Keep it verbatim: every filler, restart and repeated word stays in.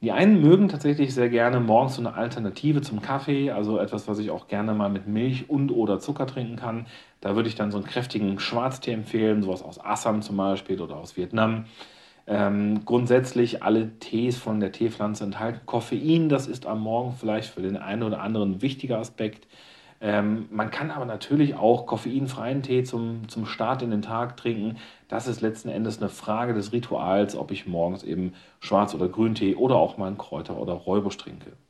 Die einen mögen tatsächlich sehr gerne morgens so 'ne Alternative zum Kaffee, also etwas, was ich auch gerne mal mit Milch und oder Zucker trinken kann. Da würde ich dann so 'n kräftigen Schwarztee empfehlen, so was aus Assam zum Beispiel oder aus Vietnam. Ähm, grundsätzlich alle Tees von der Teepflanze enthalten Koffein. Das ist am Morgen vielleicht für den einen oder anderen 'n wichtiger Aspekt. Ähm, man kann aber natürlich auch koffeinfreien Tee zum zum Start in den Tag trinken. Das ist letzten Endes 'ne Frage des Rituals, ob ich morgens eben Schwarz oder Grüntee oder auch mal 'n Kräuter oder Rooibos trinke.